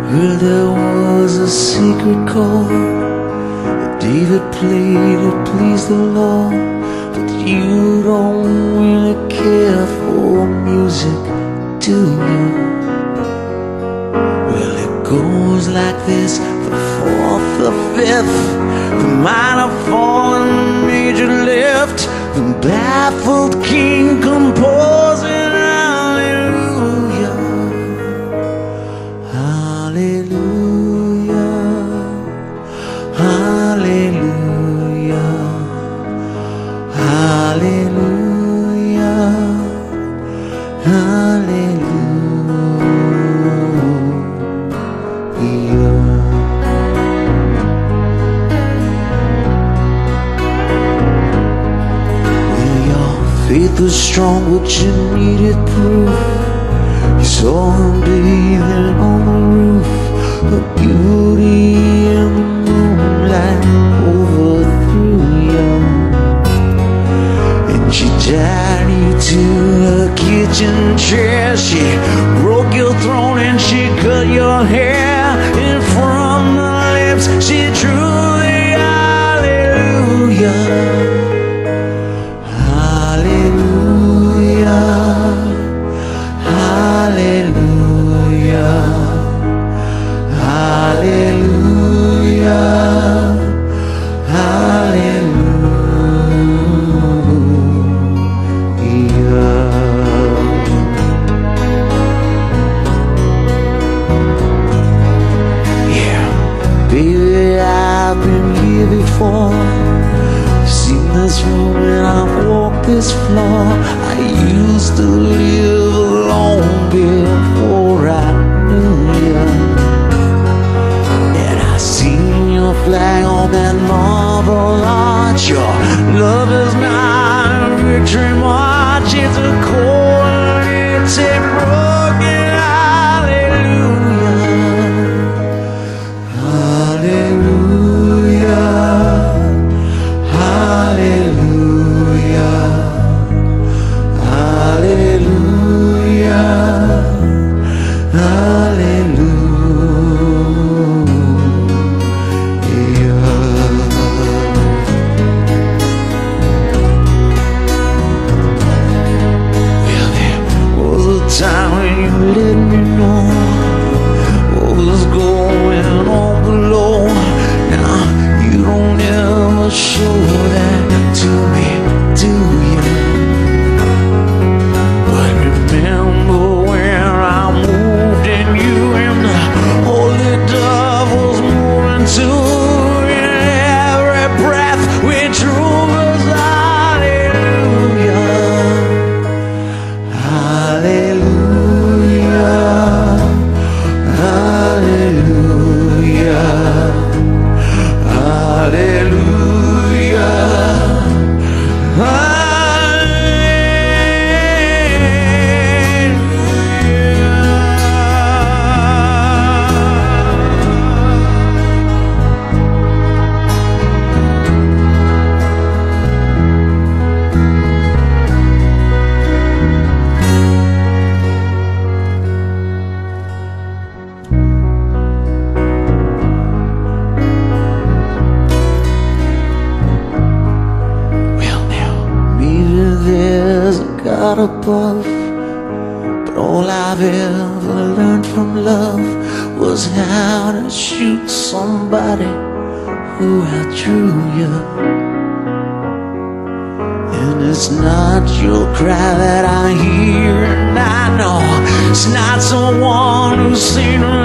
Heard there was a secret chord that David played to please the Lord, but you don't really care for music, do you? Well, it goes like this: the fourth, the fifth, the minor fall and the major lift, the baffled king composing hallelujah, hallelujah, hallelujah, hallelujah, hallelujah. Faith was strong, but you needed proof. You saw him bathing on the roof. Her beauty in the moonlight overthrew you, and she tied you to her kitchen chair. She broke your throne and she cut your hair, and from the lips she drew the hallelujah. Seen this room and I've walked this floor. I used to live alone before I knew you, and I seen your flag on that marble arch. Your love is not a victory march, it's a cold, it's a broken hallelujah, hallelujah, hallelujah, hallelujah, hallelujah. Well, there was a time when you let me know what was going on below. Now you don't ever show that to me, do you? But remember when I moved in you, and the holy dove was moving too, and every breath we drew was hallelujah, hallelujah, hallelujah, hallelujah, hallelujah. There's a God above, but all I've ever learned from love was how to shoot somebody who outdrew you. And it's not your cry that I hear, and I know it's not someone who's seen